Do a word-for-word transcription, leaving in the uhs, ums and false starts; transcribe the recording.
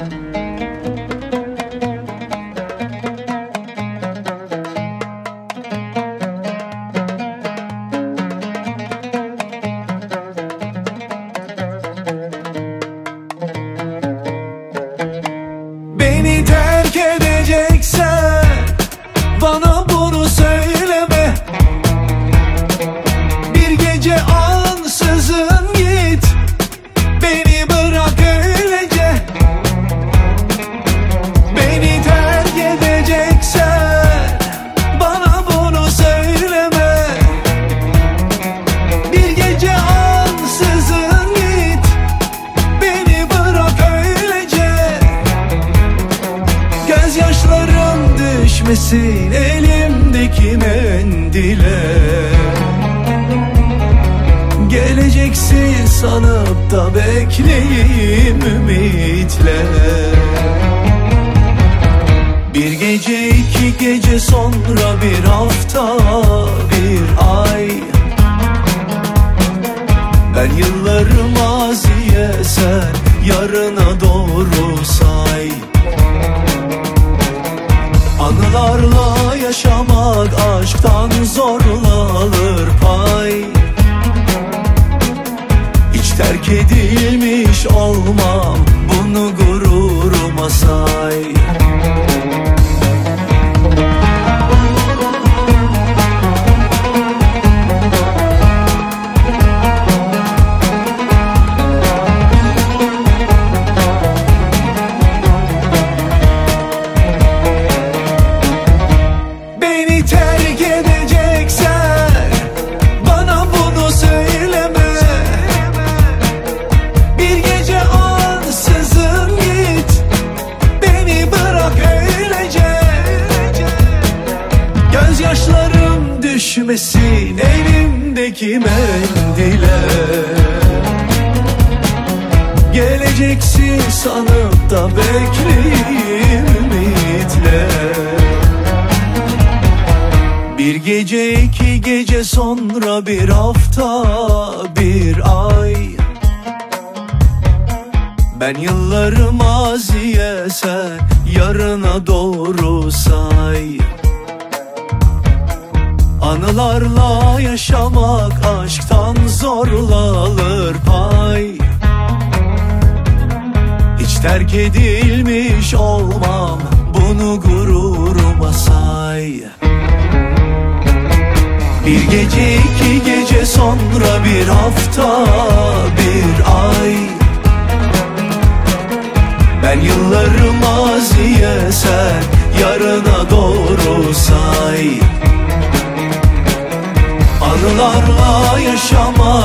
Beni terk edeceksen bana bunu söyleme. Bir gece ansızın git, beni bırak öylece. Beni terk edeceksen bana bunu söyleme. Bir gece ansızın git, beni bırak öylece. Gözyaşlarım düşmesin elimdeki mendile. Geleceksin sanıp da bekleyeyim ümitle. Bir gece iki gece sonra bir hafta bir ay. Ben yılları maziye, sen yarına doğru say. Anılarla yaşamak aşktan zorla alır pay. Hiç terk edilmiş olmam, bunu gururuma say. Beni terk edeceksen bana bunu söyleme. Bir gece ansızın git, beni bırak öylece. Gözyaşlarım düşmesin elimdeki mendile. Geleceksin sanıp da bekleyeyim ümitle. Bir gece iki gece sonra bir hafta bir ay. Ben yılları maziye, sen yarına doğru say. Anılarla yaşamak aşktan zorla alır pay. Hiç terk edilmiş olmam, bunu gururuma say. Bir gece iki gece sonra bir hafta bir ay. Ben yılları maziye, sen yarına doğru say. Anılarla yaşamak